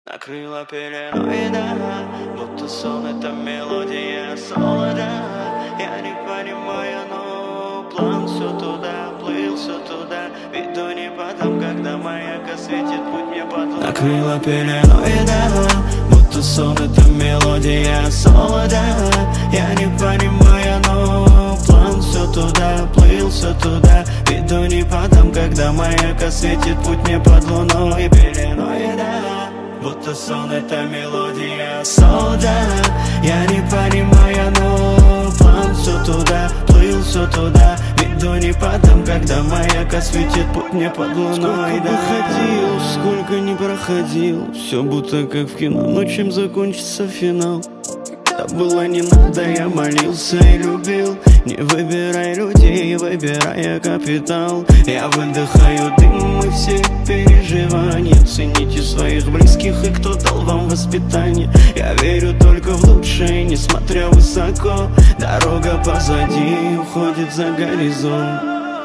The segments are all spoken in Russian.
Накрыла пеленой, да, будто сон, это мелодия солода. Я не понимаю, но план все туда, плыл все туда. Виду не подам, когда маяк осветит путь мне под луной. Накрыла пеленой, да, будто сон, это мелодия солода. Я не понимаю, но план все туда, плыл все туда. Виду не подам, когда маяк осветит путь мне под луной. Пеленой, да, будто сон, это мелодия солода. Я не понимаю, но план все туда, плыл все туда. Виду не подам, когда маяк осветит путь мне под луной. Сколько бы ходил, сколько не проходил, все будто как в кино, но чем закончится финал? Да было не надо, я молился и любил. Не выбирай людей, выбирай капитал. Я выдыхаю дым и все переживания. Цените своих близких и кто дал вам воспитание. Я верю только в лучшее, несмотря высоко. Дорога позади уходит за горизонт.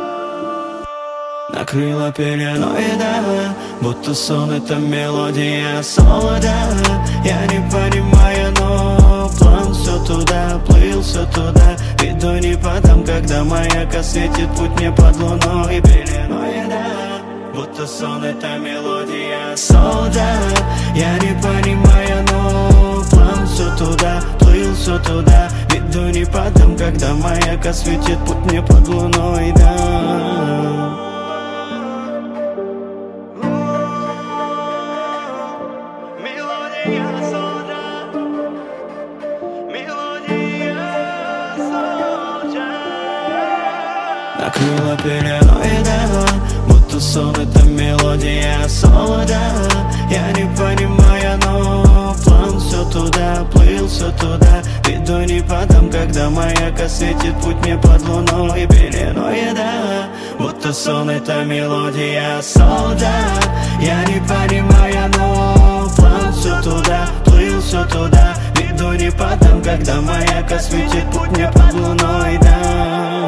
Накрыла пеленой, да, будто сон, это мелодия солода. Я не понимаю, но план все туда, плыл все туда. Виду не подам, когда маяк осветит путь мне под луной. Пеленой, да, будто сон, это мелодия солода. Я не понимаю, но план все туда, плыл все туда. Виду не подам, когда маяк осветит путь мне под луной, да. Накрыла пеленой, да, будто сон, это мелодия солода. Я не понимаю, но план все туда, плыл все туда. Виду не подам, когда маяк осветит путь мне под луной. Пеленой, да, будто сон, это мелодия солода. Я не понимаю, но план все туда, плыл все туда. Виду не подам, когда маяк осветит путь мне под луной, да.